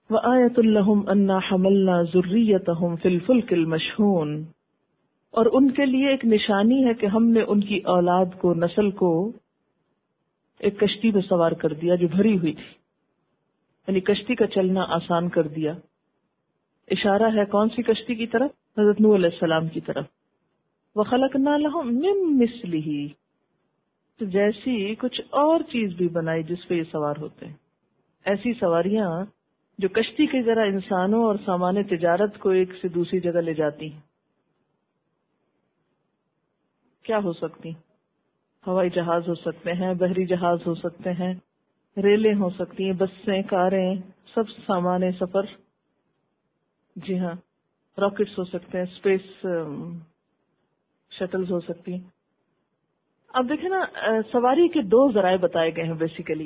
وآیۃ لہم انا حملنا ذریتہم فی الفلک المشحون، اور ان کے لیے ایک نشانی ہے کہ ہم نے ان کی اولاد کو، نسل کو ایک کشتی میں سوار کر دیا جو بھری ہوئی تھی، یعنی کشتی کا چلنا آسان کر دیا۔ اشارہ ہے کون سی کشتی کی طرف؟ حضرت نوح علیہ السلام کی طرف۔ وَخَلَقْنَا لَهُم مِّن مِّثْلِهِ، تو جیسی کچھ اور چیز بھی بنائی جس پہ یہ سوار ہوتے ہیں، ایسی سواریاں جو کشتی کی طرح انسانوں اور سامان تجارت کو ایک سے دوسری جگہ لے جاتی ہیں۔ کیا ہو سکتی؟ ہوائی جہاز ہو سکتے ہیں، بحری جہاز ہو سکتے ہیں، ریلیں ہو سکتی ہیں، بسیں، کاریں، سب سامان سفر، جی ہاں، راکٹس ہو سکتے ہیں، اسپیس شٹلز ہو سکتی ہیں۔ اب دیکھیں نا، سواری کے دو ذرائع بتائے گئے ہیں بیسیکلی۔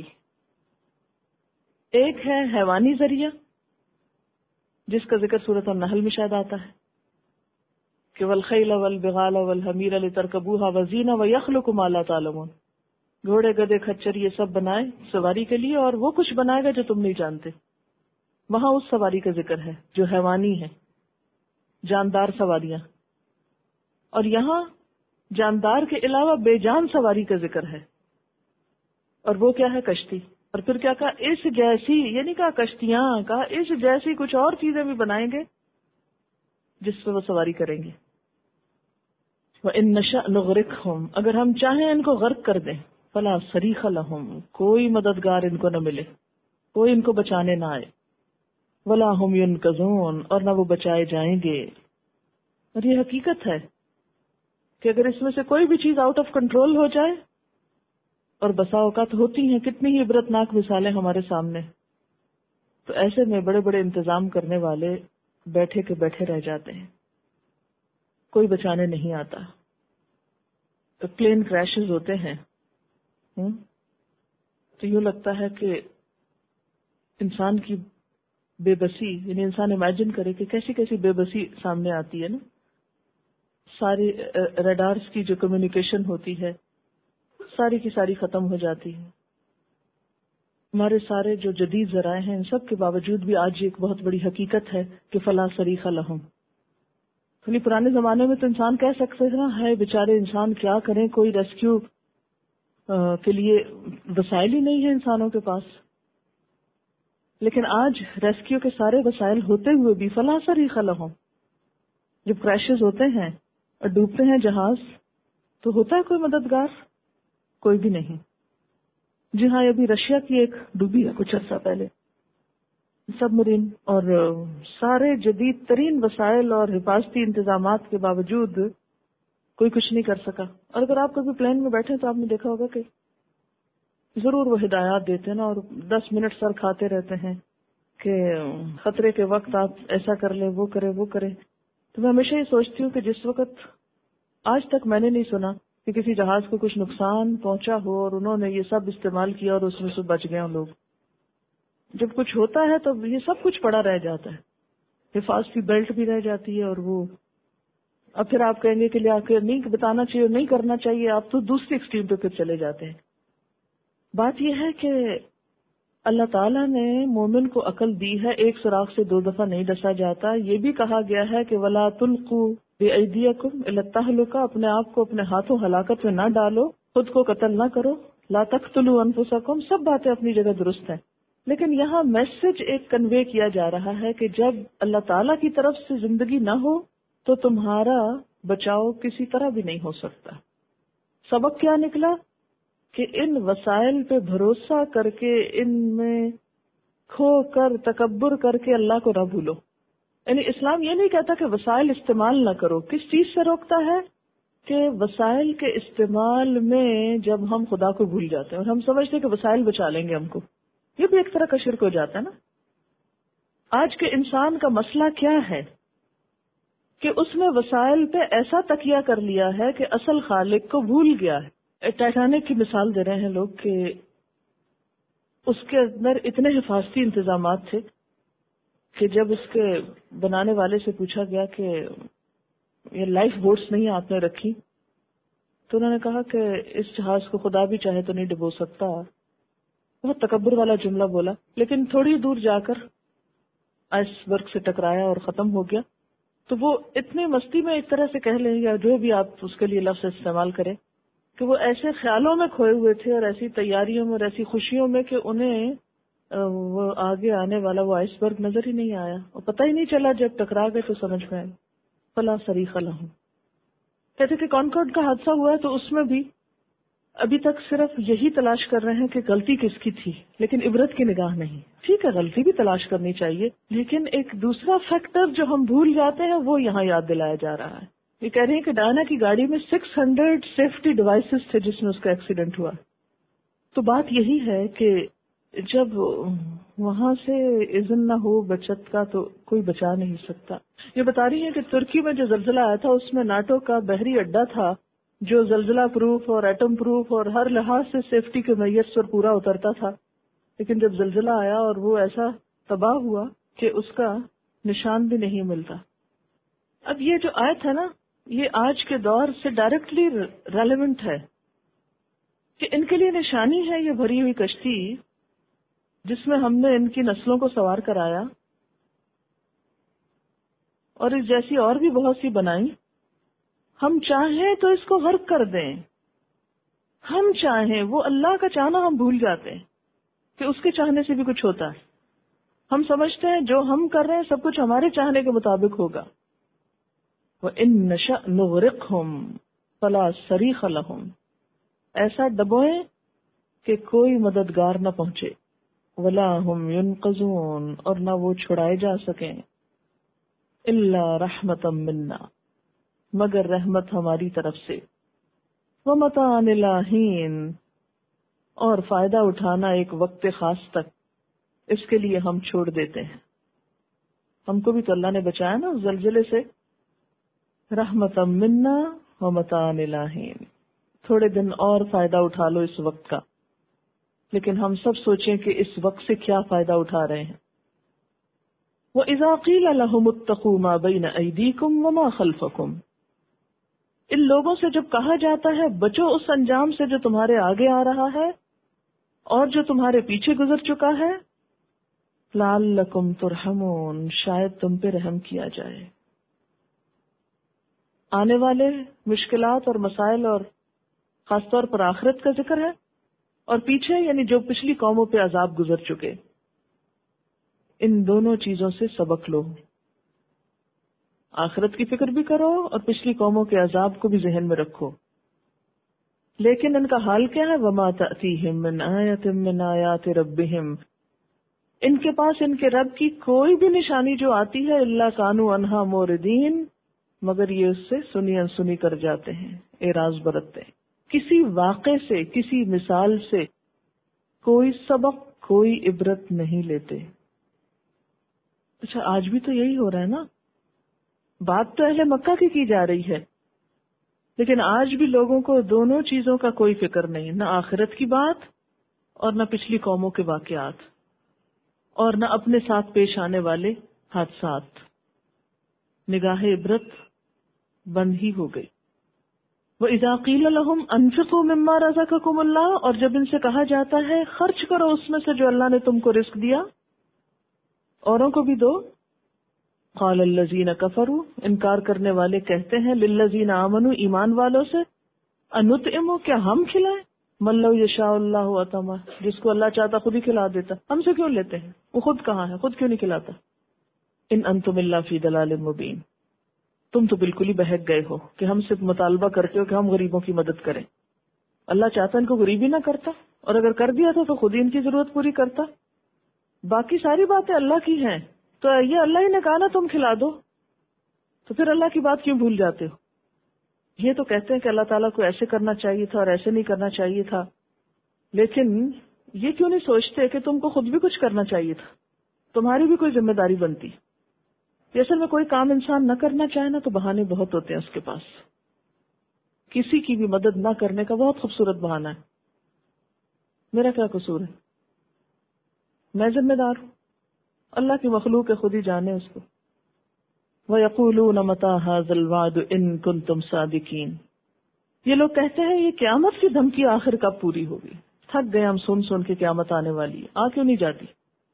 ایک ہے حیوانی ذریعہ، جس کا ذکر سورۃ النحل میں شاید آتا ہے کہ والخیل والبغال والحمیر لترکبوها وزینہ ویخلق ما لا تعلمون، گھوڑے، گدھے، کھچر یہ سب بنائے سواری کے لیے، اور وہ کچھ بنائے گا جو تم نہیں جانتے۔ وہاں اس سواری کا ذکر ہے جو حیوانی ہے، جاندار سواریاں، اور یہاں جاندار کے علاوہ بے جان سواری کا ذکر ہے، اور وہ کیا ہے؟ کشتی۔ اور پھر کیا کہا؟ اس جیسی، یعنی کہا کشتیاں، کہا اس جیسی کچھ اور چیزیں بھی بنائیں گے جس پہ وہ سواری کریں گے۔ وَإِن نَّشَأْ نُغْرِقْهُمْ، اگر ہم چاہیں ان کو غرق کر دیں، فَلَا صَرِيخَ لَهُمْ، کوئی مددگار ان کو نہ ملے، کوئی ان کو بچانے نہ آئے، وَلَا هُمْ يُنْقَذُونَ، اور نہ وہ بچائے جائیں گے۔ اور یہ حقیقت ہے کہ اگر اس میں سے کوئی بھی چیز آؤٹ آف کنٹرول ہو جائے، اور بسا اوقات ہوتی ہیں، کتنی ہی عبرتناک مثالیں ہمارے سامنے، تو ایسے میں بڑے بڑے انتظام کرنے والے بیٹھے کے بیٹھے رہ جاتے ہیں، کوئی بچانے نہیں آتا۔ تو پلین کریشز ہوتے ہیں تو یوں لگتا ہے کہ انسان کی بے بسی، یعنی انسان امیجن کرے کہ کیسی کیسی بے بسی سامنے آتی ہے نا۔ ساری ریڈارز کی جو کمیونیکیشن ہوتی ہے ساری کی ساری ختم ہو جاتی ہے۔ ہمارے سارے جو جدید ذرائع ہیں، ان سب کے باوجود بھی آج ایک بہت بڑی حقیقت ہے کہ فلا صریخ لہم، یعنی پرانے زمانے میں تو انسان کہہ سکتے تھے نا، ہے بیچارے انسان کیا کریں، کوئی ریسکیو کے لیے وسائل ہی نہیں ہے انسانوں کے پاس۔ لیکن آج ریسکیو کے سارے وسائل ہوتے ہوئے بھی فلا صریخ لہم، جب کریشز ہوتے ہیں اور ڈوبتے ہیں جہاز، تو ہوتا ہے کوئی مددگار؟ کوئی بھی نہیں۔ جی ہاں، ابھی رشیا کی ایک ڈوبی ہے کچھ عرصہ پہلے، سب مرین، اور سارے جدید ترین وسائل اور حفاظتی انتظامات کے باوجود کوئی کچھ نہیں کر سکا۔ اور اگر آپ کبھی پلین میں بیٹھے تو آپ نے دیکھا ہوگا کہ ضرور وہ ہدایات دیتے ہیں نا، اور 10 منٹ سر کھاتے رہتے ہیں کہ خطرے کے وقت آپ ایسا کر لیں، وہ کرے، وہ کرے۔ تو میں ہمیشہ یہ سوچتی ہوں کہ جس وقت، آج تک میں نے نہیں سنا کہ کسی جہاز کو کچھ نقصان پہنچا ہو اور انہوں نے یہ سب استعمال کیا اور اس میں سے بچ گئے لوگ۔ جب کچھ ہوتا ہے تو یہ سب کچھ پڑا رہ جاتا ہے، حفاظتی بیلٹ بھی رہ جاتی ہے، اور وہ اب پھر آپ کہیں گے کہ لیا کہ نہیں بتانا چاہیے، نہیں کرنا چاہیے، آپ تو دوسری ایکسٹریم پہ پھر چلے جاتے ہیں۔ بات یہ ہے کہ اللہ تعالیٰ نے مومن کو عقل دی ہے، ایک سوراخ سے 2 دفعہ نہیں ڈسا جاتا۔ یہ بھی کہا گیا ہے کہ وَلَا تُلْقُوا بِأَيْدِيكُمْ إِلَى التَّهْلُكَةِ، اپنے آپ کو اپنے ہاتھوں ہلاکت میں نہ ڈالو، خود کو قتل نہ کرو، لا تقتلوا انفسکم، سب باتیں اپنی جگہ درست ہیں۔ لیکن یہاں میسج ایک کنوے کیا جا رہا ہے کہ جب اللہ تعالیٰ کی طرف سے زندگی نہ ہو تو تمہارا بچاؤ کسی طرح بھی نہیں ہو سکتا۔ سبق کیا نکلا کہ ان وسائل پہ بھروسہ کر کے، ان میں کھو کر، تکبر کر کے اللہ کو نہ بھولو۔ یعنی اسلام یہ نہیں کہتا کہ وسائل استعمال نہ کرو، کس چیز سے روکتا ہے کہ وسائل کے استعمال میں جب ہم خدا کو بھول جاتے ہیں اور ہم سمجھتے ہیں کہ وسائل بچا لیں گے ہم کو، یہ بھی ایک طرح کا شرک ہو جاتا ہے نا۔ آج کے انسان کا مسئلہ کیا ہے کہ اس نے وسائل پہ ایسا تکیہ کر لیا ہے کہ اصل خالق کو بھول گیا ہے۔ ٹائٹینک کی مثال دے رہے ہیں لوگ کہ اس کے اندر اتنے حفاظتی انتظامات تھے کہ جب اس کے بنانے والے سے پوچھا گیا کہ یہ لائف بوٹس نہیں آپ نے رکھی، تو انہوں نے کہا کہ اس جہاز کو خدا بھی چاہے تو نہیں ڈبو سکتا۔ بہت تکبر والا جملہ بولا، لیکن تھوڑی دور جا کر آئس برگ سے ٹکرایا اور ختم ہو گیا. تو وہ اتنی مستی میں ایک طرح سے کہہ لیں یا جو بھی آپ اس کے لیے لفظ استعمال کریں کہ وہ ایسے خیالوں میں کھوئے ہوئے تھے اور ایسی تیاریوں میں اور ایسی خوشیوں میں کہ انہیں وہ آگے آنے والا وہ آئس برگ نظر ہی نہیں آیا اور پتہ ہی نہیں چلا. جب ٹکرا گئے تو سمجھ میں آئے. فلا صریخ لہم. کہتے کہ کانکورڈ کا حادثہ ہوا ہے تو اس میں بھی ابھی تک صرف یہی تلاش کر رہے ہیں کہ غلطی کس کی تھی، لیکن عبرت کی نگاہ نہیں. ٹھیک ہے غلطی بھی تلاش کرنی چاہیے، لیکن ایک دوسرا فیکٹر جو ہم بھول جاتے ہیں وہ یہاں یاد دلایا جا رہا ہے. یہ کہہ رہے ہیں کہ ڈائنا کی گاڑی میں 600 سیفٹی ڈیوائسز تھے جس میں اس کا ایکسیڈنٹ ہوا. تو بات یہی ہے کہ جب وہاں سے اذن نہ ہو بچت کا تو کوئی بچا نہیں سکتا. یہ بتا رہی ہے کہ ترکی میں جو زلزلہ آیا تھا اس میں ناٹو کا بحری اڈا تھا جو زلزلہ پروف اور ایٹم پروف اور ہر لحاظ سے سیفٹی کے معیار پر پورا اترتا تھا، لیکن جب زلزلہ آیا اور وہ ایسا تباہ ہوا کہ اس کا نشان بھی نہیں ملتا. اب یہ جو آیت ہے نا یہ آج کے دور سے ڈائریکٹلی ریلیونٹ ہے کہ ان کے لیے نشانی ہے یہ بھری ہوئی کشتی جس میں ہم نے ان کی نسلوں کو سوار کرایا اور اس جیسی اور بھی بہت سی بنائی. ہم چاہیں تو اس کو غرق کر دیں، ہم چاہیں وہ اللہ کا چاہنا ہم بھول جاتے ہیں کہ اس کے چاہنے سے بھی کچھ ہوتا ہے. ہم سمجھتے ہیں جو ہم کر رہے ہیں سب کچھ ہمارے چاہنے کے مطابق ہوگا. وَإِن نَّشَأْ نُغْرِقْهُمْ فَلَا صَرِيخَ لَهُمْ. ایسا ڈبوئیں کہ کوئی مددگار نہ پہنچے. وَلَا هُمْ يُنْقَذُونَ. اور نہ وہ چھڑائے جا سکیں. إِلَّا رَحْمَةً مِنَّا. مگر رحمت ہماری طرف سے. وَمَتَاعً إِلَىٰ حِينٍ. اور فائدہ اٹھانا ایک وقت خاص تک اس کے لیے ہم چھوڑ دیتے ہیں. ہم کو بھی تو اللہ نے بچایا نا زلزلے سے. رحمتً منا ومتاعً إِلَىٰ حِينٍ. تھوڑے دن اور فائدہ اٹھا لو اس وقت کا، لیکن ہم سب سوچیں کہ اس وقت سے کیا فائدہ اٹھا رہے ہیں. وَإِذَا قِيلَ لَهُمُ اتَّقُوا مَا بَيْنَ أَيْدِيكُمْ وَمَا خَلْفَكُمْ. ان لوگوں سے جب کہا جاتا ہے بچو اس انجام سے جو تمہارے آگے آ رہا ہے اور جو تمہارے پیچھے گزر چکا ہے، لَعَلَّكُمْ تُرْحَمُونَ. شاید تم پہ رحم کیا جائے. آنے والے مشکلات اور مسائل اور خاص طور پر آخرت کا ذکر ہے، اور پیچھے یعنی جو پچھلی قوموں پہ عذاب گزر چکے. ان دونوں چیزوں سے سبق لو. آخرت کی فکر بھی کرو اور پچھلی قوموں کے عذاب کو بھی ذہن میں رکھو. لیکن ان کا حال کیا ہے؟ وَمَا تَأْتِيهِم مِّنْ آيَةٍ مِّنْ آيَاتِ رَبِّهِمْ. ان کے پاس ان کے رب کی کوئی بھی نشانی جو آتی ہے إِلَّا كَانُوا عَنْهَا مُعْرِضِينَ. مگر یہ اس سے سنی انسنی کر جاتے ہیں، اعراض برتتے ہیں. کسی واقعے سے کسی مثال سے کوئی سبق کوئی عبرت نہیں لیتے. اچھا آج بھی تو یہی ہو رہا ہے نا. بات تو اہل مکہ کی جا رہی ہے، لیکن آج بھی لوگوں کو دونوں چیزوں کا کوئی فکر نہیں، نہ آخرت کی بات اور نہ پچھلی قوموں کے واقعات اور نہ اپنے ساتھ پیش آنے والے حادثات. نگاہ عبرت بند ہی ہو گئی. وَإِذَا قِيلَ لَهُمْ أَنفِقُوا مِمَّا رَزَقَكُمُ اللَّهُ. اور جب ان سے کہا جاتا ہے خرچ کرو اس میں سے جو اللہ نے تم کو رزق دیا، اوروں کو بھی دو. قال الذین کفروا. انکار کرنے والے کہتے ہیں للذین آمنوا. ایمان والوں سے. انطعم. کیا ہم کھلائیں؟ من لو یشاء اللہ اطعمہ. جس کو اللہ چاہتا خود ہی کھلا دیتا. ہم سے کیوں لیتے ہیں؟ وہ خود کہاں ہے؟ خود کیوں نہیں کھلاتا؟ ان انتم الا فی ضلال مبین. تم تو بالکل ہی بہک گئے ہو کہ ہم سے مطالبہ کرتے ہو کہ ہم غریبوں کی مدد کریں. اللہ چاہتا ان کو غریبی نہ کرتا، اور اگر کر دیا تو خود ہی ان کی ضرورت پوری کرتا. باقی ساری باتیں اللہ کی ہیں، تو یہ اللہ ہی نے کہا نا تم کھلا دو، تو پھر اللہ کی بات کیوں بھول جاتے ہو؟ یہ تو کہتے ہیں کہ اللہ تعالیٰ کو ایسے کرنا چاہیے تھا اور ایسے نہیں کرنا چاہیے تھا، لیکن یہ کیوں نہیں سوچتے کہ تم کو خود بھی کچھ کرنا چاہیے تھا، تمہاری بھی کوئی ذمہ داری بنتی. اصل میں کوئی کام انسان نہ کرنا چاہے نا تو بہانے بہت ہوتے ہیں اس کے پاس. کسی کی بھی مدد نہ کرنے کا بہت خوبصورت بہانہ ہے. میرا کیا قصور ہے؟ میں ذمہ دار ہوں. اللہ کی مخلوق ہے، خود ہی جانے اس کو. وَيَقُولُونَ مَتَىٰ هَٰذَا الْوَعْدُ إِن كُنتُمْ صَادِقِينَ. یہ لوگ کہتے ہیں یہ قیامت کی دھمکی آخر کب پوری ہوگی؟ تھک گئے ہم سن کے قیامت آنے والی ہے، آ کیوں نہیں جاتی؟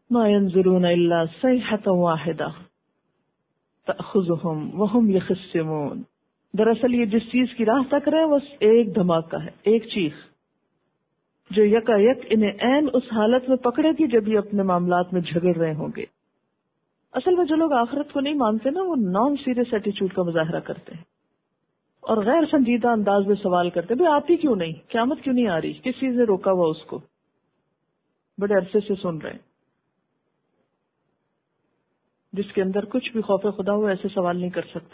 ما ينظرون الا صيحة واحدة تأخذهم وهم يخصمون. دراصل یہ جس چیز کی راہ تک رہے بس ایک دھماکہ ہے، ایک چیخ جو یکا یک انہیں عین اس حالت میں پکڑے گی جب یہ اپنے معاملات میں جھگڑ رہے ہوں گے. اصل میں جو لوگ آخرت کو نہیں مانتے نا، وہ نان سیریس ایٹیچیوڈ کا مظاہرہ کرتے ہیں اور غیر سنجیدہ انداز میں سوال کرتے ہیں، بھئی آتی کیوں نہیں، قیامت کیوں نہیں آ رہی، کس چیز نے روکا ہوا اس کو. بڑے عرصے سے سن رہے ہیں. جس کے اندر کچھ بھی خوف خدا ہو ایسے سوال نہیں کر سکتا.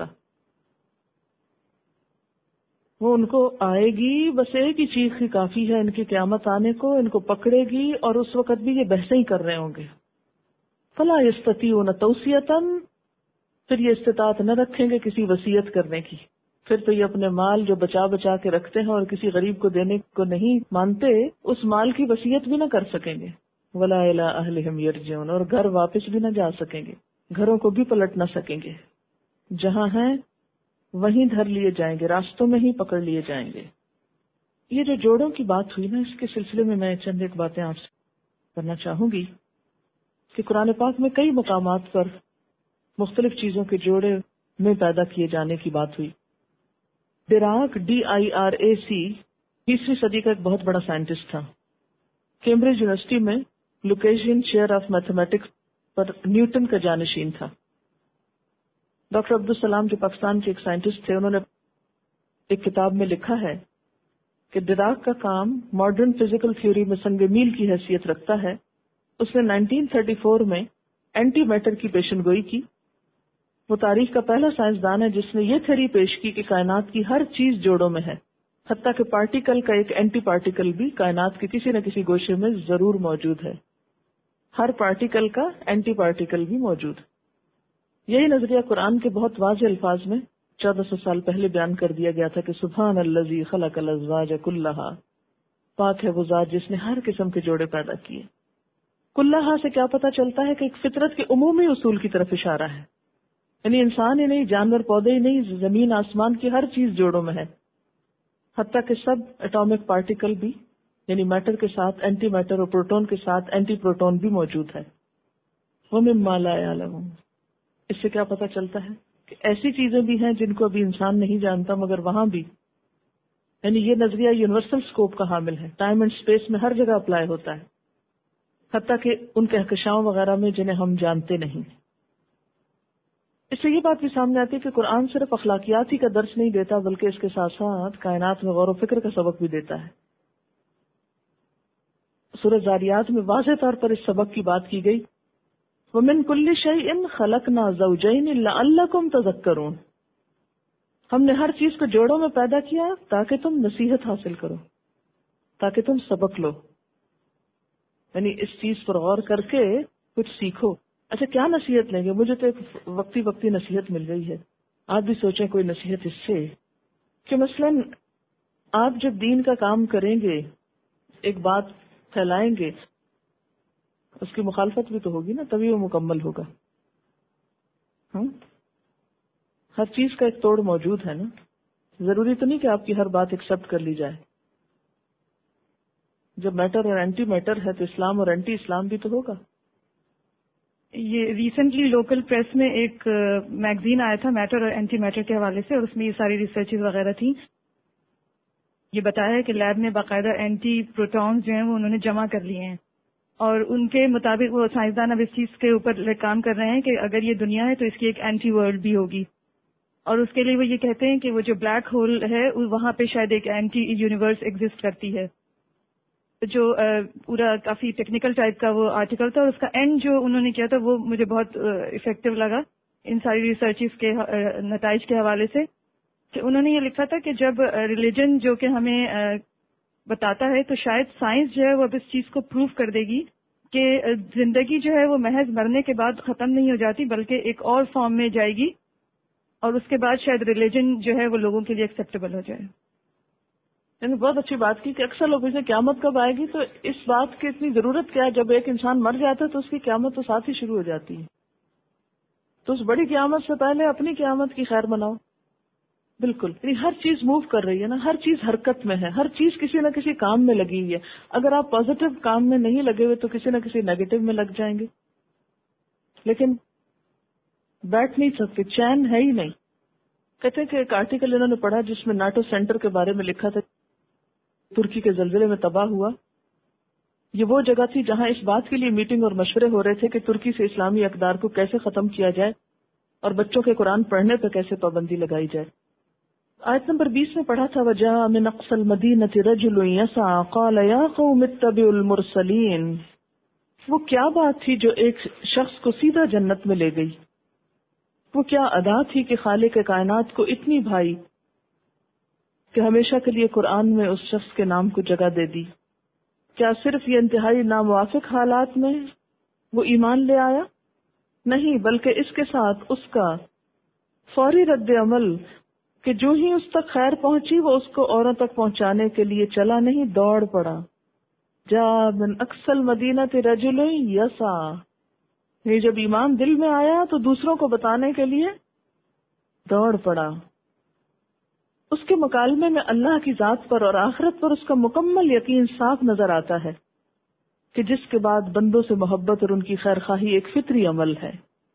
وہ ان کو آئے گی، بس ایک ہی چیخ ہی کافی ہے ان کی قیامت آنے کو، ان کو پکڑے گی اور اس وقت بھی یہ بحثیں ہی کر رہے ہوں گے. فلا یستطیعون توصیۃ، پھر یہ استطاعت نہ رکھیں گے کسی وصیت کرنے کی. پھر تو یہ اپنے مال جو بچا بچا کے رکھتے ہیں اور کسی غریب کو دینے کو نہیں مانتے، اس مال کی وصیت بھی نہ کر سکیں گے. ولا الی اہلہم یرجعون، اور گھر واپس بھی نہ جا سکیں گے، گھروں کو بھی پلٹ نہ سکیں گے. جہاں ہیں وہیں دھر لیے جائیں گے، راستوں میں ہی پکڑ لیے جائیں گے. یہ جو جوڑوں کی بات ہوئی نا، اس کے سلسلے میں میں چند ایک باتیں آپ سے کرنا چاہوں گی کہ قرآن پاک میں کئی مقامات پر مختلف چیزوں کے جوڑے میں پیدا کیے جانے کی بات ہوئی. ڈیراک DIRAC 20ویں صدی کا ایک بہت بڑا سائنٹسٹ تھا. کیمبرج یونیورسٹی میں لوکیشین چیئر آف میتھمیٹکس پر نیوٹن کا جانشین تھا. ڈاکٹر عبدالسلام جو پاکستان کے ایک سائنٹسٹ تھے، انہوں نے ایک کتاب میں لکھا ہے کہ ڈیراک کا کام ماڈرن فزیکل تھیوری میں سنگ میل کی حیثیت رکھتا ہے. اس نے 1934 میں اینٹی میٹر کی پیشن گوئی کی. وہ تاریخ کا پہلا سائنسدان ہے جس نے یہ تھیوری پیش کی کہ کائنات کی ہر چیز جوڑوں میں ہے، حتیٰ کہ پارٹیکل کا ایک اینٹی پارٹیکل بھی کائنات کے کسی نہ کسی گوشے میں ضرور موجود ہے. ہر پارٹیکل کا اینٹی پارٹیکل بھی موجود. یہی نظریہ قرآن کے بہت واضح الفاظ میں 1400 سال پہلے بیان کر دیا گیا تھا کہ سبحان الذی خلق الازواج کلھا، پاک ہے وہ ذات جس نے ہر قسم کے جوڑے پیدا کیے. کلھا سے کیا پتہ چلتا ہے کہ ایک فطرت کے عمومی اصول کی طرف اشارہ ہے، یعنی انسان ہی نہیں، جانور پودے ہی نہیں، زمین آسمان کی ہر چیز جوڑوں میں ہے، حتیٰ کہ سب ایٹامک پارٹیکل بھی، یعنی میٹر کے ساتھ اینٹی میٹر اور پروٹون کے ساتھ اینٹی پروٹون بھی موجود ہے. وَمِمَّا لَا يَعْلَمُونَ، اس سے کیا پتہ چلتا ہے کہ ایسی چیزیں بھی ہیں جن کو ابھی انسان نہیں جانتا، مگر وہاں بھی، یعنی یہ نظریہ یونیورسل اسکوپ کا حامل ہے، ٹائم اینڈ اسپیس میں ہر جگہ اپلائی ہوتا ہے، حتیٰ کہ ان کہکشاؤں وغیرہ میں جنہیں ہم جانتے نہیں. اس سے یہ بات بھی سامنے آتی ہے کہ قرآن صرف اخلاقیات ہی کا درس نہیں دیتا، بلکہ اس کے ساتھ ساتھ کائنات میں غور و فکر کا سبق بھی دیتا ہے. سورۃ ذاریات میں واضح طور پر اس سبق کی بات کی گئی، وَمِن كُلِّ شَيْءٍ خَلَقْنَا زَوْجَيْنِ لَعَلَّكُمْ تَذَكَّرُونَ، ہم نے ہر چیز کو جوڑوں میں پیدا کیا تاکہ تم نصیحت حاصل کرو، تاکہ تم سبق لو، یعنی اس چیز پر غور کر کے کچھ سیکھو. اچھا کیا نصیحت لیں گے؟ مجھے تو ایک وقتی نصیحت مل گئی ہے، آپ بھی سوچیں کوئی نصیحت اس سے کہ مثلاً آپ جب دین کا کام کریں گے، ایک بات پھیلائیں گے، اس کی مخالفت بھی تو ہوگی نا، تبھی وہ مکمل ہوگا. ہر چیز کا ایک توڑ موجود ہے نا، ضروری تو نہیں کہ آپ کی ہر بات ایکسپٹ کر لی جائے. جب میٹر اور اینٹی میٹر ہے تو اسلام اور اینٹی اسلام بھی تو ہوگا. یہ ریسنٹلی لوکل پریس میں ایک میگزین آیا تھا میٹر اور اینٹی میٹر کے حوالے سے، اور اس میں یہ ساری ریسرچز وغیرہ تھیں. یہ بتایا ہے کہ لیب میں باقاعدہ اینٹی پروٹونز جو ہیں وہ انہوں نے جمع کر لیے ہیں، اور ان کے مطابق وہ سائنسدان اب اس چیز کے اوپر کام کر رہے ہیں کہ اگر یہ دنیا ہے تو اس کی ایک اینٹی ورلڈ بھی ہوگی، اور اس کے لیے وہ یہ کہتے ہیں کہ وہ جو بلیک ہول ہے وہاں پہ شاید ایک اینٹی یونیورس ایگزسٹ کرتی ہے. جو پورا کافی ٹیکنیکل ٹائپ کا وہ آرٹیکل تھا، اور اس کا اینڈ جو انہوں نے کیا تھا وہ مجھے بہت افیکٹو لگا ان ساری ریسرچز کے نتائج کے حوالے سے. کہ انہوں نے یہ لکھا تھا کہ جب ریلیجن جو کہ ہمیں بتاتا ہے، تو شاید سائنس جو ہے وہ اب اس چیز کو پروف کر دے گی کہ زندگی جو ہے وہ محض مرنے کے بعد ختم نہیں ہو جاتی، بلکہ ایک اور فارم میں جائے گی، اور اس کے بعد شاید ریلیجن جو ہے وہ لوگوں کے لیے ایکسیپٹیبل ہو جائے. یعنی بہت اچھی بات کی کہ اکثر لوگ اسے قیامت کب آئے گی، تو اس بات کی اتنی ضرورت کیا ہے، جب ایک انسان مر جاتا ہے تو اس کی قیامت تو ساتھ ہی شروع ہو جاتی ہے. تو اس بڑی قیامت سے پہلے اپنی قیامت کی خیر مناؤ. بالکل، یعنی ہر چیز موو کر رہی ہے نا، ہر چیز حرکت میں ہے، ہر چیز کسی نہ کسی کام میں لگی ہوئی ہے. اگر آپ پازیٹو کام میں نہیں لگے ہوئے تو کسی نہ کسی نیگیٹو میں لگ جائیں گے. لیکن بیٹھ نہیں سکتے، چین ہے ہی نہیں. کہتے ہیں کہ ایک آرٹیکل انہوں نے پڑھا جس میں ناٹو سینٹر کے بارے میں لکھا تھا، ترکی کے زلزلے میں تباہ ہوا. یہ وہ جگہ تھی جہاں اس بات کے لیے میٹنگ اور مشورے ہو رہے تھے کہ ترکی سے اسلامی اقدار کو کیسے ختم کیا جائے اور بچوں کے قرآن پڑھنے پر کیسے پابندی لگائی جائے. آیت نمبر 20 میں پڑھا تھا وَجَاءَ مِنْ أَقْصَى الْمَدِينَةِ رَجُلٌ يَسْعَىٰ قَالَ يَا قَوْمِ اتَّبِعُوا الْمُرْسَلِينَ. وہ کیا بات تھی جو ایک شخص کو سیدھا جنت میں لے گئی؟ وہ کیا ادا تھی کہ خالق کائنات کو اتنی بھائی کہ ہمیشہ کے لیے قرآن میں اس شخص کے نام کو جگہ دے دی؟ کیا صرف یہ انتہائی ناموافق حالات میں وہ ایمان لے آیا؟ نہیں، بلکہ اس کے ساتھ اس کا فوری رد عمل کہ جو ہی اس تک خیر پہنچی وہ اس کو اوروں تک پہنچانے کے لیے چلا نہیں، دوڑ پڑا. جاء من اقصى المدینۃ رجل یسعیٰ. یہ جب ایمان دل میں آیا تو دوسروں کو بتانے کے لیے دوڑ پڑا. اس کے مکالمے میں اللہ کی ذات پر اور آخرت پر اس کا مکمل یقین صاف نظر آتا ہے کہ جس کے بعد بندوں سے محبت اور ان کی خیرخواہی ایک فطری عمل ہے.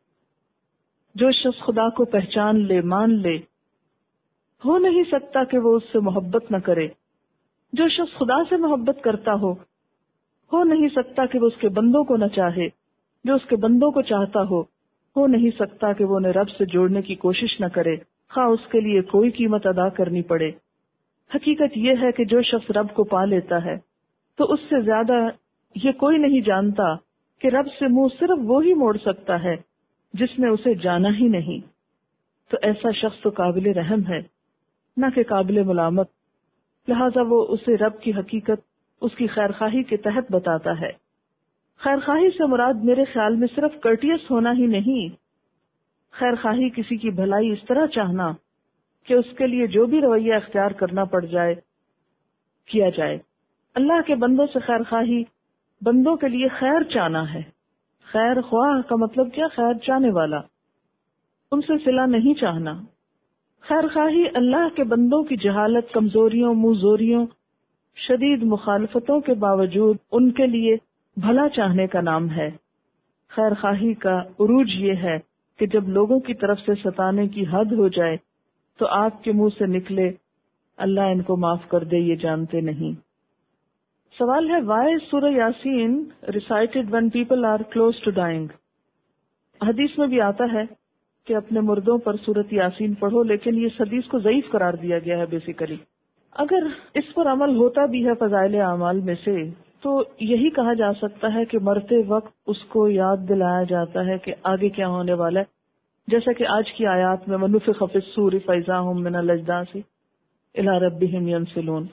جو شخص خدا کو پہچان لے، مان لے، ہو نہیں سکتا کہ وہ اس سے محبت نہ کرے. جو شخص خدا سے محبت کرتا ہو نہیں سکتا کہ وہ اس کے بندوں کو نہ چاہے. جو اس کے بندوں کو چاہتا ہو نہیں سکتا کہ وہ انہیں رب سے جوڑنے کی کوشش نہ کرے، خواہ اس کے لیے کوئی قیمت ادا کرنی پڑے. حقیقت یہ ہے کہ جو شخص رب کو پا لیتا ہے تو اس سے زیادہ یہ کوئی نہیں جانتا کہ رب سے منہ صرف وہی موڑ سکتا ہے جس نے اسے جانا ہی نہیں. تو ایسا شخص تو قابل رحم ہے نہ کہ قابل ملامت، لہذا وہ اسے رب کی حقیقت اس کی خیرخواہی کے تحت بتاتا ہے. خیرخواہی سے مراد میرے خیال میں صرف کرٹیس ہونا ہی نہیں. خیرخواہی کسی کی بھلائی اس طرح چاہنا کہ اس کے لیے جو بھی رویہ اختیار کرنا پڑ جائے کیا جائے. اللہ کے بندوں سے خیرخواہی بندوں کے لیے خیر چاہنا ہے. خیر خواہ کا مطلب کیا؟ خیر چاہنے والا، ان سے صلہ نہیں چاہنا. خیر خواہی اللہ کے بندوں کی جہالت، کمزوریوں، منہزوریوں، شدید مخالفتوں کے باوجود ان کے لیے بھلا چاہنے کا نام ہے. خیر خواہی کا عروج یہ ہے کہ جب لوگوں کی طرف سے ستانے کی حد ہو جائے تو آپ کے منہ سے نکلے اللہ ان کو معاف کر دے، یہ جانتے نہیں. سوال ہے why سورہ Yasin recited when people are close to dying. حدیث میں بھی آتا ہے کہ اپنے مردوں پر سورۃ یاسین پڑھو، لیکن یہ حدیث کو ضعیف قرار دیا گیا ہے بیسیکلی. اگر اس پر عمل ہوتا بھی ہے فضائل اعمال میں سے تو یہی کہا جا سکتا ہے کہ مرتے وقت اس کو یاد دلایا جاتا ہے کہ آگے کیا ہونے والا ہے، جیسا کہ آج کی آیات میں وَنُفِخَ فِي الصُّورِ فَإِذَا هُم مِّنَ الْأَجْدَاثِ إِلَىٰ رَبِّهِمْ يَنْسِلُونَ.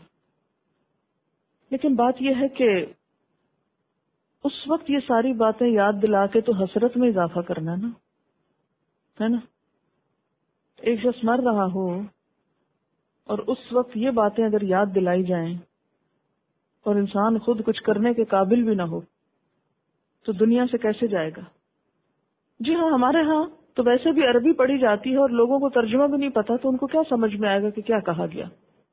لیکن بات یہ ہے کہ اس وقت یہ ساری باتیں یاد دلا کے تو حسرت میں اضافہ کرنا ہے نا. ایک شخص مر رہا ہو اور اس وقت یہ باتیں اگر یاد دلائی جائیں اور انسان خود کچھ کرنے کے قابل بھی نہ ہو تو دنیا سے کیسے جائے گا؟ جی ہاں، ہمارے ہاں تو ویسے بھی عربی پڑھی جاتی ہے اور لوگوں کو ترجمہ بھی نہیں پتا، تو ان کو کیا سمجھ میں آئے گا کہ کیا کہا گیا.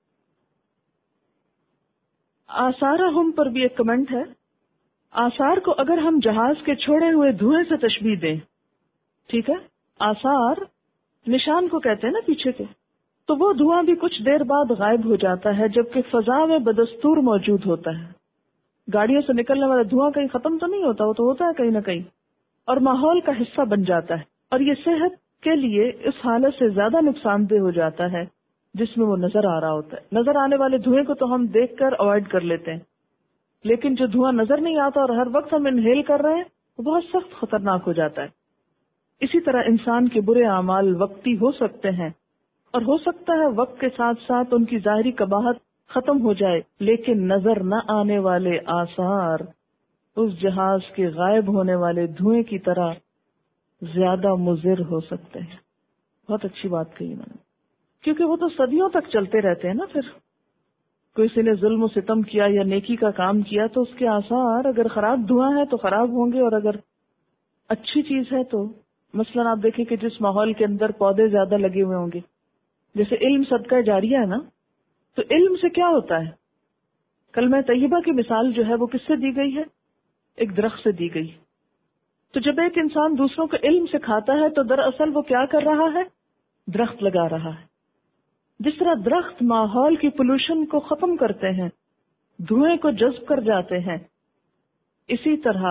آثارہم پر بھی ایک کمنٹ ہے. آثار کو اگر ہم جہاز کے چھوڑے ہوئے دھوئیں سے تشبیہ دیں، ٹھیک ہے، آثار نشان کو کہتے ہیں نا پیچھے کے، تو وہ دھواں بھی کچھ دیر بعد غائب ہو جاتا ہے جبکہ فضا میں بدستور موجود ہوتا ہے. گاڑیوں سے نکلنے والا دھواں کہیں ختم تو نہیں ہوتا، وہ تو ہوتا ہے کہیں نہ کہیں اور ماحول کا حصہ بن جاتا ہے، اور یہ صحت کے لیے اس حالت سے زیادہ نقصان دہ ہو جاتا ہے جس میں وہ نظر آ رہا ہوتا ہے. نظر آنے والے دھوئیں کو تو ہم دیکھ کر اوائڈ کر لیتے ہیں، لیکن جو دھواں نظر نہیں آتا اور ہر وقت ہم انہیل کر رہے ہیں وہ بہت سخت خطرناک ہو جاتا ہے. اسی طرح انسان کے برے اعمال وقتی ہو سکتے ہیں اور ہو سکتا ہے وقت کے ساتھ ساتھ ان کی ظاہری قباحت ختم ہو جائے، لیکن نظر نہ آنے والے آثار اس جہاز کے غائب ہونے والے دھوئیں کی طرح زیادہ مضر ہو سکتے ہیں. بہت اچھی بات کہی میں نے، کیونکہ وہ تو صدیوں تک چلتے رہتے ہیں نا. پھر کسی نے ظلم و ستم کیا یا نیکی کا کام کیا تو اس کے آثار اگر خراب دھواں ہے تو خراب ہوں گے، اور اگر اچھی چیز ہے تو مثلاً آپ دیکھیں کہ جس ماحول کے اندر پودے زیادہ لگے ہوئے ہوں گے، جیسے علم صدقہ جاریہ ہے نا، تو علم سے کیا ہوتا ہے؟ کلمہ طیبہ کی مثال جو ہے وہ کس سے دی گئی ہے؟ ایک درخت سے دی گئی. تو جب ایک انسان دوسروں کو علم سکھاتا ہے تو دراصل وہ کیا کر رہا ہے؟ درخت لگا رہا ہے. جس طرح درخت ماحول کی پولوشن کو ختم کرتے ہیں، دھوئیں کو جذب کر جاتے ہیں، اسی طرح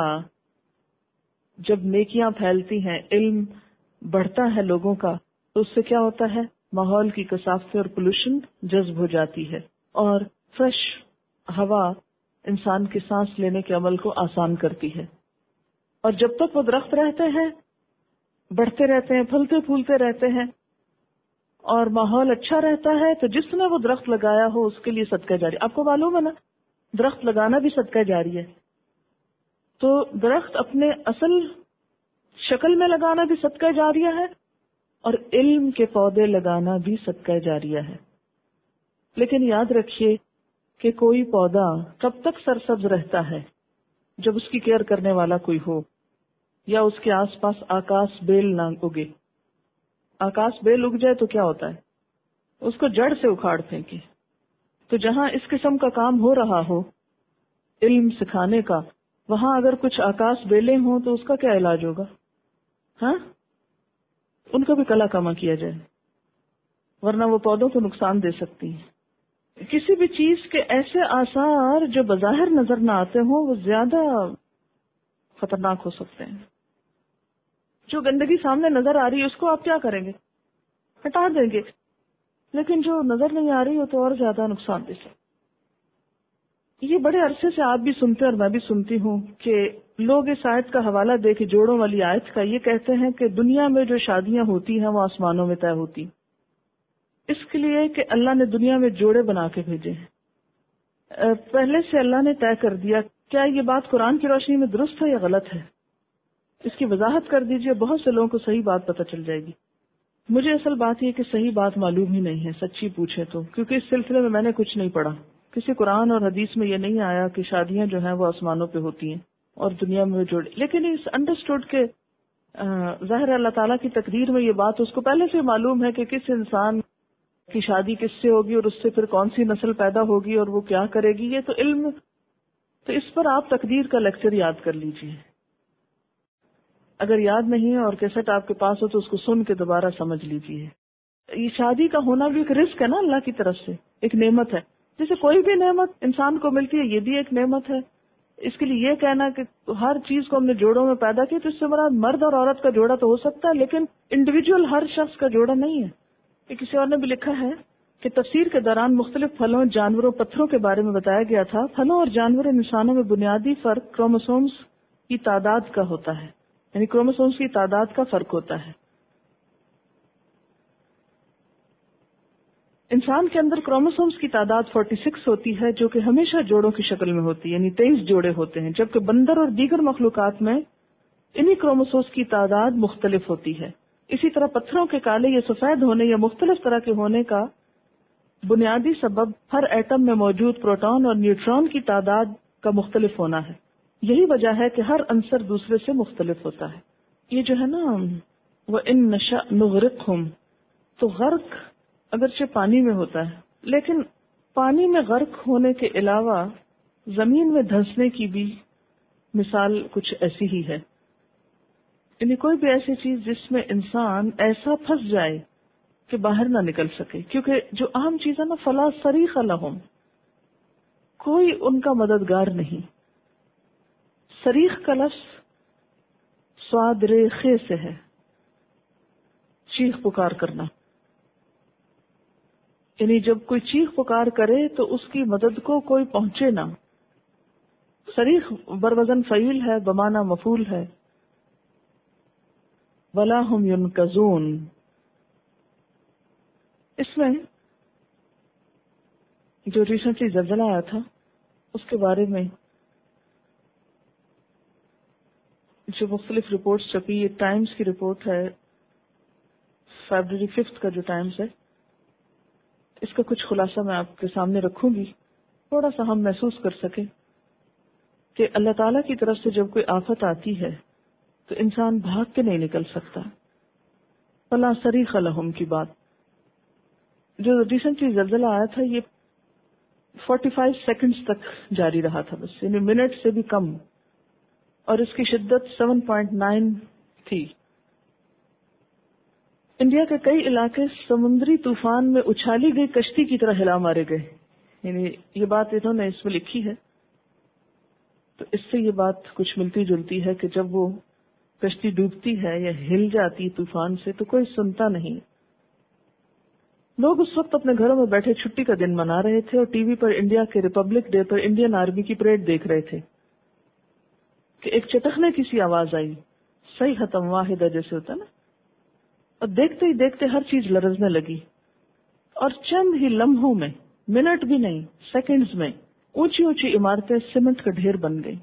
جب نیکیاں پھیلتی ہیں، علم بڑھتا ہے لوگوں کا، تو اس سے کیا ہوتا ہے؟ ماحول کی کثافت اور پولوشن جذب ہو جاتی ہے، اور فریش ہوا انسان کے سانس لینے کے عمل کو آسان کرتی ہے. اور جب تک وہ درخت رہتے ہیں، بڑھتے رہتے ہیں، پھلتے پھولتے رہتے ہیں، اور ماحول اچھا رہتا ہے، تو جس نے وہ درخت لگایا ہو اس کے لیے صدقہ جاری. آپ کو معلوم ہے نا، درخت لگانا بھی صدقہ جاری ہے. تو درخت اپنے اصل شکل میں لگانا بھی صدقہ جاریہ ہے، اور علم کے پودے لگانا بھی صدقہ جاریہ ہے. لیکن یاد رکھیے کہ کوئی پودا کب تک سرسبز رہتا ہے؟ جب اس کی کیئر کرنے والا کوئی ہو، یا اس کے آس پاس آکاش بیل نہ اگے. آکاش بیل اگ جائے تو کیا ہوتا ہے؟ اس کو جڑ سے اکھاڑ پھینکے. تو جہاں اس قسم کا کام ہو رہا ہو علم سکھانے کا، وہاں اگر کچھ آکاش بیلیں ہوں تو اس کا کیا علاج ہوگا؟ ہاں، ان کو بھی کلا کما کیا جائے، ورنہ وہ پودوں کو نقصان دے سکتی ہیں. کسی بھی چیز کے ایسے آثار جو بظاہر نظر نہ آتے ہوں وہ زیادہ خطرناک ہو سکتے ہیں. جو گندگی سامنے نظر آ رہی ہے اس کو آپ کیا کریں گے؟ ہٹا دیں گے. لیکن جو نظر نہیں آ رہی ہو تو اور زیادہ نقصان دے سکتے. یہ بڑے عرصے سے آپ بھی سنتے اور میں بھی سنتی ہوں کہ لوگ اس آیت کا حوالہ دے کے، جوڑوں والی آیت کا، یہ کہتے ہیں کہ دنیا میں جو شادیاں ہوتی ہیں وہ آسمانوں میں طے ہوتی، اس کے لیے کہ اللہ نے دنیا میں جوڑے بنا کے بھیجے ہیں. پہلے سے اللہ نے طے کر دیا. کیا یہ بات قرآن کی روشنی میں درست ہے یا غلط ہے؟ اس کی وضاحت کر دیجئے، بہت سے لوگوں کو صحیح بات پتہ چل جائے گی. مجھے اصل بات یہ کہ صحیح بات معلوم ہی نہیں ہے، سچی پوچھے تو، کیونکہ اس سلسلے میں نے کچھ نہیں پڑھا. کسی قرآن اور حدیث میں یہ نہیں آیا کہ شادیاں جو ہیں وہ آسمانوں پہ ہوتی ہیں اور دنیا میں جوڑے. لیکن اس انڈرسٹوڈ کے ظاہر اللہ تعالیٰ کی تقدیر میں یہ بات اس کو پہلے سے معلوم ہے کہ کس انسان کی شادی کس سے ہوگی اور اس سے پھر کون سی نسل پیدا ہوگی اور وہ کیا کرے گی. یہ تو علم، تو اس پر آپ تقدیر کا لیکچر یاد کر لیجئے. اگر یاد نہیں ہے اور کیسٹ آپ کے پاس ہو تو اس کو سن کے دوبارہ سمجھ لیجئے. یہ شادی کا ہونا بھی ایک رزق ہے نا اللہ کی طرف سے، ایک نعمت ہے. جیسے کوئی بھی نعمت انسان کو ملتی ہے، یہ بھی ایک نعمت ہے. اس کے لیے یہ کہنا کہ ہر چیز کو ہم نے جوڑوں میں پیدا کی، تو اس سے مراد مرد اور عورت کا جوڑا تو ہو سکتا ہے، لیکن انڈیویجول ہر شخص کا جوڑا نہیں ہے. کہ کسی اور نے بھی لکھا ہے کہ تفسیر کے دوران مختلف پھلوں، جانوروں، پتھروں کے بارے میں بتایا گیا تھا. پھلوں اور جانور انسانوں میں بنیادی فرق کروموسومز کی تعداد کا ہوتا ہے، یعنی کروموسومز کی تعداد کا فرق ہوتا ہے. انسان کے اندر کروموسومز کی تعداد 46 ہوتی ہے، جو کہ ہمیشہ جوڑوں کی شکل میں ہوتی ہے، یعنی 23 جوڑے ہوتے ہیں. جبکہ بندر اور دیگر مخلوقات میں انہی کروموسومز کی تعداد مختلف ہوتی ہے. اسی طرح پتھروں کے کالے یا سفید ہونے یا مختلف طرح کے ہونے کا بنیادی سبب ہر ایٹم میں موجود پروٹون اور نیوٹرون کی تعداد کا مختلف ہونا ہے. یہی وجہ ہے کہ ہر عنصر دوسرے سے مختلف ہوتا ہے. یہ جو ہے نا وَإِن نَشَأْ نُغْرِقْهُمْ، تو غرق اگرچہ پانی میں ہوتا ہے، لیکن پانی میں غرق ہونے کے علاوہ زمین میں دھنسنے کی بھی مثال کچھ ایسی ہی ہے. یعنی کوئی بھی ایسی چیز جس میں انسان ایسا پھنس جائے کہ باہر نہ نکل سکے. کیونکہ جو عام چیز ہے نا، فلا صریخ لہم، کوئی ان کا مددگار نہیں. صریخ کا لفظ سواد ریخے سے ہے، چیخ پکار کرنا. یعنی جب کوئی چیخ پکار کرے تو اس کی مدد کو کوئی پہنچے نہ. صریخ بروزن فعیل ہے، بمعنی مفعول ہے. ولا هم ينقذون. اس میں جو ریسنٹلی زلزلہ آیا تھا اس کے بارے میں جو مختلف رپورٹس چھپی، یہ ٹائمز کی رپورٹ ہے، فیبرری 5 کا جو ٹائمز ہے، اس کا کچھ خلاصہ میں آپ کے سامنے رکھوں گی، تھوڑا سا ہم محسوس کر سکیں کہ اللہ تعالیٰ کی طرف سے جب کوئی آفت آتی ہے تو انسان بھاگ کے نہیں نکل سکتا. فلا صریخ لہم کی بات، جو ریسنٹلی زلزلہ آیا تھا، یہ 45 سیکنڈز تک جاری رہا تھا، بس یعنی منٹ سے بھی کم. اور اس کی شدت 7.9 تھی۔ انڈیا کے کئی علاقے سمندری طوفان میں اچھالی گئی کشتی کی طرح ہلا مارے گئے، یعنی یہ بات انہوں نے اس میں لکھی ہے، تو اس سے یہ بات کچھ ملتی جلتی ہے کہ جب وہ کشتی ڈوبتی ہے یا ہل جاتی طوفان سے تو کوئی سنتا نہیں۔ لوگ اس وقت اپنے گھروں میں بیٹھے چھٹی کا دن منا رہے تھے اور ٹی وی پر انڈیا کے ریپبلک ڈے پر انڈین آرمی کی پریڈ دیکھ رہے تھے کہ ایک چٹخنے کی سی آواز آئی، صحیح ختم واحدہ جیسے ہوتا نا، اور دیکھتے ہی دیکھتے ہر چیز لرزنے لگی، اور چند ہی لمحوں میں، منٹ بھی نہیں سیکنڈز میں، اونچی اونچی عمارتیں سیمنٹ کا ڈھیر بن گئی۔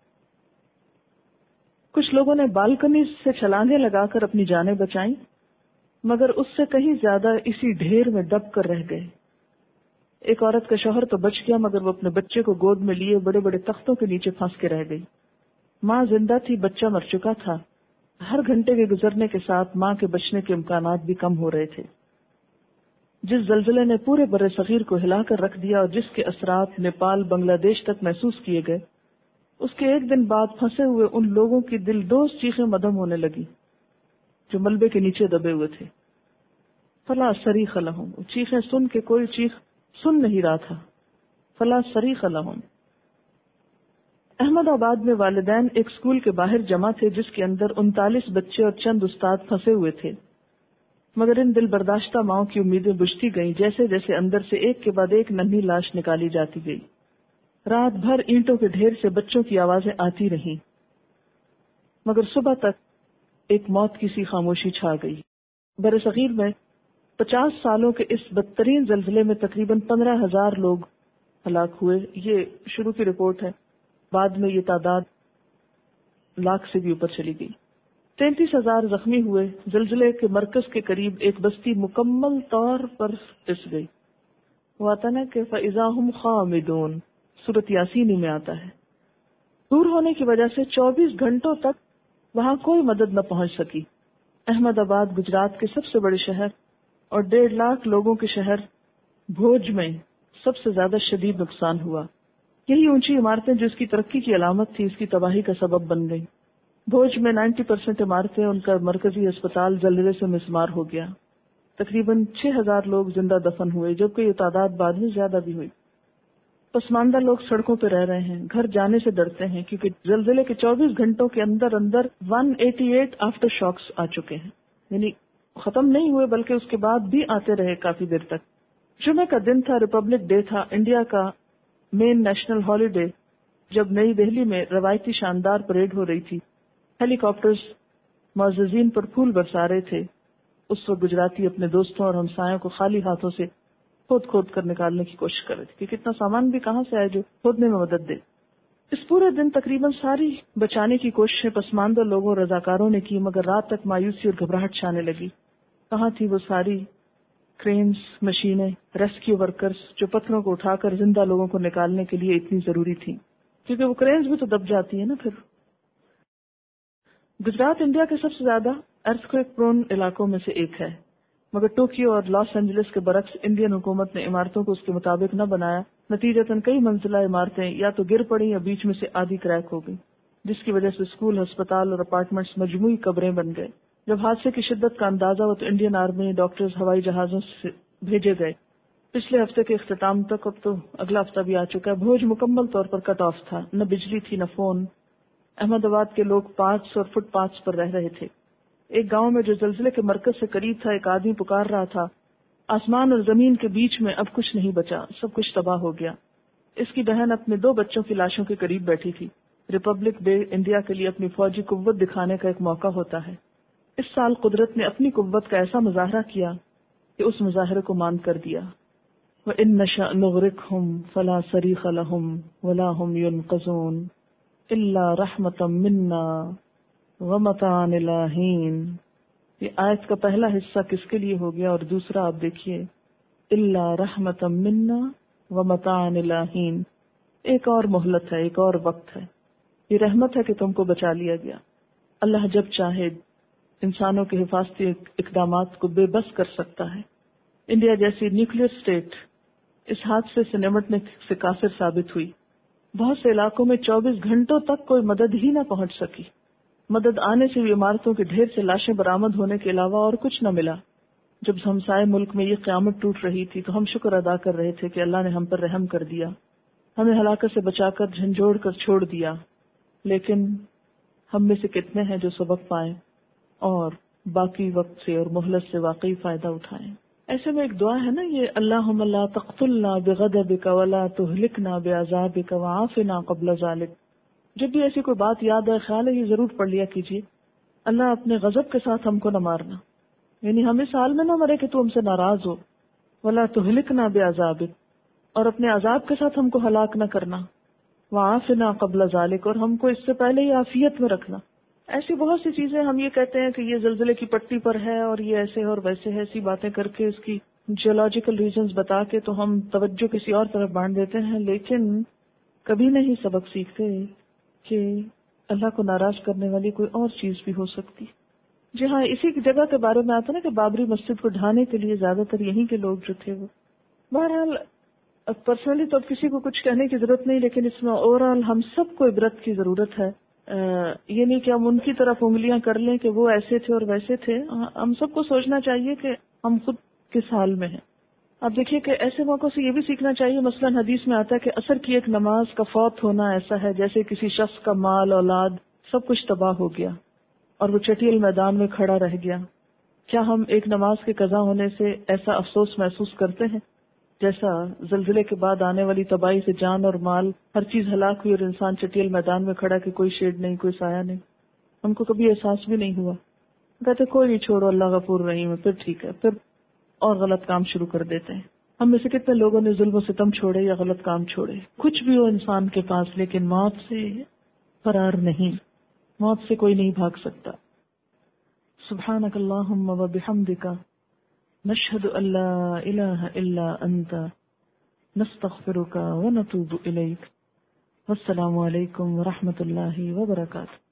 کچھ لوگوں نے بالکنی سے چھلانگیں لگا کر اپنی جانیں بچائیں، مگر اس سے کہیں زیادہ اسی ڈھیر میں دب کر رہ گئے۔ ایک عورت کا شوہر تو بچ گیا، مگر وہ اپنے بچے کو گود میں لیے بڑے بڑے تختوں کے نیچے پھنس کے رہ گئی۔ ماں زندہ تھی، بچہ مر چکا تھا۔ ہر گھنٹے کے گزرنے کے ساتھ ماں کے بچنے کے امکانات بھی کم ہو رہے تھے۔ جس زلزلے نے پورے بر صغیر کو ہلا کر رکھ دیا اور جس کے اثرات نیپال، بنگلہ دیش تک محسوس کیے گئے، اس کے ایک دن بعد پھنسے ہوئے ان لوگوں کی دل ڈوز چیخیں مدھم ہونے لگی جو ملبے کے نیچے دبے ہوئے تھے۔ فلا صریخ لہم، چیخیں سن کے کوئی چیخ سن نہیں رہا تھا۔ فلا صریخ لہم۔ احمد آباد میں والدین ایک اسکول کے باہر جمع تھے جس کے اندر 39 بچے اور چند استاد پھنسے ہوئے تھے، مگر ان دل برداشتہ ماؤں کی امیدیں بجھتی گئیں جیسے جیسے اندر سے ایک کے بعد ایک ننھی لاش نکالی جاتی گئی۔ رات بھر اینٹوں کے ڈھیر سے بچوں کی آوازیں آتی رہیں، مگر صبح تک ایک موت کی سی خاموشی چھا گئی۔ برصغیر میں 50 سالوں کے اس بدترین زلزلے میں تقریباً 15,000 لوگ ہلاک ہوئے۔ یہ شروع کی رپورٹ ہے، بعد میں یہ تعداد لاکھ سے بھی اوپر چلی گئی۔ 33,000 زخمی ہوئے۔ زلزلے کے مرکز کے قریب ایک بستی مکمل طور پر پس گئی۔ وہ آتا نا کہ فَإِذَا هُمْ خَامِدُونَ، سورۃ یاسین میں آتا ہے۔ دور ہونے کی وجہ سے 24 گھنٹوں تک وہاں کوئی مدد نہ پہنچ سکی۔ احمد آباد گجرات کے سب سے بڑے شہر اور 1.5 لاکھ لوگوں کے شہر بھوج میں سب سے زیادہ شدید نقصان ہوا۔ یہی اونچی عمارتیں جو اس کی ترقی کی علامت تھی، اس کی تباہی کا سبب بن گئی۔ بھوج میں 90% عمارتیں، ان کا مرکزی اسپتال زلزلے سے مسمار ہو گیا۔ تقریباً 6,000 لوگ زندہ دفن ہوئے، جبکہ یہ تعداد بعد میں زیادہ بھی ہوئی۔ پسماندہ لوگ سڑکوں پہ رہ رہے ہیں، گھر جانے سے ڈرتے ہیں کیونکہ زلزلے کے 24 گھنٹوں کے اندر 188 آفٹر شاکس آ چکے ہیں، یعنی ختم نہیں ہوئے بلکہ اس کے بعد بھی آتے رہے کافی دیر تک۔ جمعہ کا دن تھا، ریپبلک ڈے تھا، انڈیا کا مین نیشنل ہالیڈے۔ جب نئی دہلی میں روایتی شاندار پریڈ ہو رہی تھی، ہیلی کاپٹرز معززین پر پھول برسا رہے تھے، اس وقت گجراتی اپنے دوستوں اور ہمسایوں کو خالی ہاتھوں سے کھود کر نکالنے کی کوشش کر رہے تھے کہ کتنا سامان بھی کہاں سے آئے جو کھودنے میں مدد دے۔ اس پورے دن تقریباً ساری بچانے کی کوششیں پسماندہ لوگوں رضاکاروں نے کی، مگر رات تک مایوسی اور گھبراہٹ چھانے لگی۔ کہاں تھی وہ ساری کرینز، مشینیں، ریسکیو ورکرز جو پتھروں کو اٹھا کر زندہ لوگوں کو نکالنے کے لیے اتنی ضروری تھی، کیونکہ وہ کرینز بھی تو دب جاتی ہیں نا پھر۔ گجرات انڈیا کے سب سے زیادہ ارتھکویک پرون علاقوں میں سے ایک ہے، مگر ٹوکیو اور لاس اینجلس کے برعکس انڈین حکومت نے عمارتوں کو اس کے مطابق نہ بنایا۔ نتیجتاً کئی منزلہ عمارتیں یا تو گر پڑی یا بیچ میں سے آدھی کریک ہو گئی، جس کی وجہ سے اسکول، ہسپتال اور اپارٹمنٹس مجموعی قبریں بن گئے۔ جب حادثے کی شدت کا اندازہ ہوا تو انڈین آرمی، ڈاکٹرز ہوائی جہازوں سے بھیجے گئے۔ پچھلے ہفتے کے اختتام تک، اب تو اگلا ہفتہ بھی آ چکا ہے، بھوج مکمل طور پر کٹ آف تھا، نہ بجلی تھی نہ فون۔ احمد آباد کے لوگ پارکس اور فٹ پاتھس پر رہ رہے تھے۔ ایک گاؤں میں جو زلزلے کے مرکز سے قریب تھا، ایک آدمی پکار رہا تھا، آسمان اور زمین کے بیچ میں اب کچھ نہیں بچا، سب کچھ تباہ ہو گیا۔ اس کی بہن اپنے 2 بچوں کی لاشوں کے قریب بیٹھی تھی۔ ریپبلک ڈے انڈیا کے لیے اپنی فوجی قوت دکھانے کا ایک موقع ہوتا ہے۔ اس سال قدرت نے اپنی قوت کا ایسا مظاہرہ کیا کہ اس مظاہرے کو مان کر دیا۔ وَإِن نَّشَأْ نُغْرِقْهُمْ فَلَا صَرِيخَ لَهُمْ وَلَا هُمْ يُنقَذُونَ إِلَّا رَحْمَةً مِنَّا وَمَتَاعًا إِلَىٰ حِينٍ۔ یہ آیت کا پہلا حصہ کس کے لیے ہو گیا اور دوسرا آپ دیکھیے، إِلَّا رَحْمَةً مِنَّا وَمَتَاعًا إِلَىٰ حِينٍ۔ ایک اور مہلت ہے، ایک اور وقت ہے، یہ رحمت ہے کہ تم کو بچا لیا گیا۔ اللہ جب چاہے انسانوں کے حفاظتی اقدامات کو بے بس کر سکتا ہے۔ انڈیا جیسی نیوکلیئر اسٹیٹ اس حادثے سے نمٹنے سے قاصر ثابت ہوئی۔ بہت سے علاقوں میں 24 گھنٹوں تک کوئی مدد ہی نہ پہنچ سکی. مدد آنے سے بھی عمارتوں کے ڈھیر سے لاشیں برآمد ہونے کے علاوہ اور کچھ نہ ملا. جب ہمسائے ملک میں یہ قیامت ٹوٹ رہی تھی تو ہم شکر ادا کر رہے تھے کہ اللہ نے ہم پر رحم کر دیا، ہمیں ہلاکت سے بچا کر جھنجھوڑ کر چھوڑ دیا. لیکن ہم میں سے کتنے ہیں جو سبق پائیں اور باقی وقت سے اور مہلت سے واقعی فائدہ اٹھائیں. ایسے میں ایک دعا ہے نا، یہ اللہم لا تقتلنا بغضبک ولا تہلکنا بعذابک وعافنا قبل ذلک. جب بھی ایسی کوئی بات یاد ہے، خیال ہے، یہ ضرور پڑھ لیا کیجیے، اللہ اپنے غضب کے ساتھ ہم کو نہ مارنا، یعنی ہم اس حال میں نہ مرے کہ تو ہم سے ناراض ہو. ولا تہلکنا بعذابک، اور اپنے عذاب کے ساتھ ہم کو ہلاک نہ کرنا. وعافنا قبل ذلک، اور ہم کو اس سے پہلے ہی عافیت میں رکھنا. ایسی بہت سی چیزیں ہم یہ کہتے ہیں کہ یہ زلزلے کی پٹی پر ہے اور یہ ایسے اور ویسے ہے، ایسی باتیں کر کے اس کی جیولوجیکل ریزنز بتا کے تو ہم توجہ کسی اور طرف باندھ دیتے ہیں، لیکن کبھی نہیں سبق سیکھتے کہ اللہ کو ناراض کرنے والی کوئی اور چیز بھی ہو سکتی. جی ہاں، اسی کی جگہ کے بارے میں آتا نا کہ بابری مسجد کو ڈھانے کے لیے زیادہ تر یہیں کے لوگ جو تھے وہ، بہرحال پرسنلی تو اب کسی کو کچھ کہنے کی ضرورت نہیں، لیکن اس میں اوور آل ہم سب کو عبرت کی ضرورت ہے. یہ نہیں کہ ہم ان کی طرف انگلیاں کر لیں کہ وہ ایسے تھے اور ویسے تھے. ہم سب کو سوچنا چاہیے کہ ہم خود کس حال میں ہیں. آپ دیکھیے کہ ایسے موقعوں سے یہ بھی سیکھنا چاہیے، مثلا حدیث میں آتا ہے کہ عصر کی ایک نماز کا فوت ہونا ایسا ہے جیسے کسی شخص کا مال، اولاد، سب کچھ تباہ ہو گیا اور وہ چٹیل میدان میں کھڑا رہ گیا. کیا ہم ایک نماز کے قضا ہونے سے ایسا افسوس محسوس کرتے ہیں جیسا زلزلے کے بعد آنے والی تباہی سے جان اور مال ہر چیز ہلاک ہوئی اور انسان چٹیل میدان میں کھڑا کہ کوئی شیڈ نہیں، کوئی سایہ نہیں؟ ہم کو کبھی احساس بھی نہیں ہوا. کہتے کوئی نہیں، چھوڑو، اللہ غفور رحیم ہے، پھر ٹھیک ہے، پھر اور غلط کام شروع کر دیتے ہیں. ہم میں سے کتنے لوگوں نے ظلم و ستم چھوڑے یا غلط کام چھوڑے. کچھ بھی ہو انسان کے پاس، لیکن موت سے فرار نہیں، موت سے کوئی نہیں بھاگ سکتا. سبحانک اللہم و بحمدک، نشہد ان لا الہ الا انت، نستغفرک و نتوب الیک. والسلام علیکم ورحمۃ اللہ وبرکاتہ.